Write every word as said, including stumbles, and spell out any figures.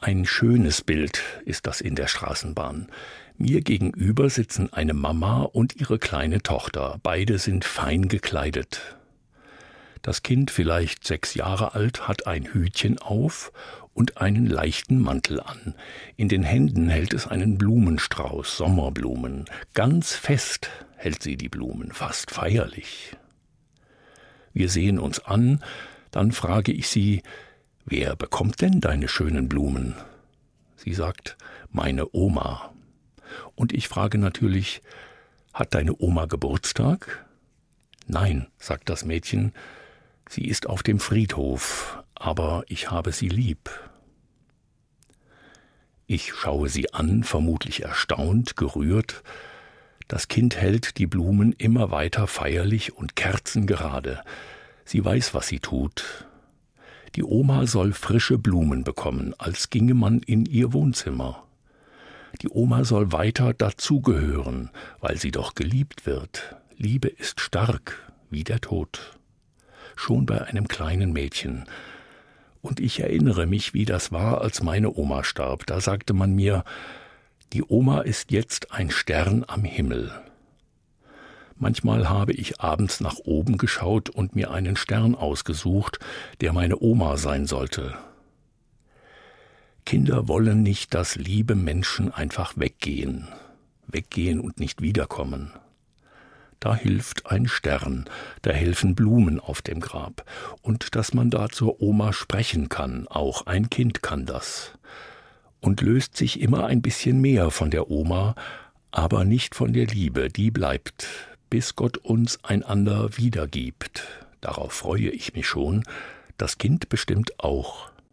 Ein schönes Bild ist das in der Straßenbahn. Mir gegenüber sitzen eine Mama und ihre kleine Tochter. Beide sind fein gekleidet. Das Kind, vielleicht sechs Jahre alt, hat ein Hütchen auf und einen leichten Mantel an. In den Händen hält es einen Blumenstrauß, Sommerblumen. Ganz fest hält sie die Blumen, fast feierlich. Wir sehen uns an, dann frage ich sie: »Wer bekommt denn deine schönen Blumen?« Sie sagt: »Meine Oma.« Und ich frage natürlich: »Hat deine Oma Geburtstag?« »Nein«, sagt das Mädchen, »sie ist auf dem Friedhof, aber ich habe sie lieb.« Ich schaue sie an, vermutlich erstaunt, gerührt. Das Kind hält die Blumen immer weiter feierlich und kerzengerade. Sie weiß, was sie tut. Die Oma soll frische Blumen bekommen, als ginge man in ihr Wohnzimmer. Die Oma soll weiter dazugehören, weil sie doch geliebt wird. Liebe ist stark, wie der Tod. Schon bei einem kleinen Mädchen. Und ich erinnere mich, wie das war, als meine Oma starb. Da sagte man mir: Die Oma ist jetzt ein Stern am Himmel. Manchmal habe ich abends nach oben geschaut und mir einen Stern ausgesucht, der meine Oma sein sollte. Kinder wollen nicht, dass liebe Menschen einfach weggehen, weggehen und nicht wiederkommen. Da hilft ein Stern, da helfen Blumen auf dem Grab. Und dass man da zur Oma sprechen kann, auch ein Kind kann das. Und löst sich immer ein bisschen mehr von der Oma, aber nicht von der Liebe, die bleibt, bis Gott uns einander wiedergibt. Darauf freue ich mich schon, das Kind bestimmt auch.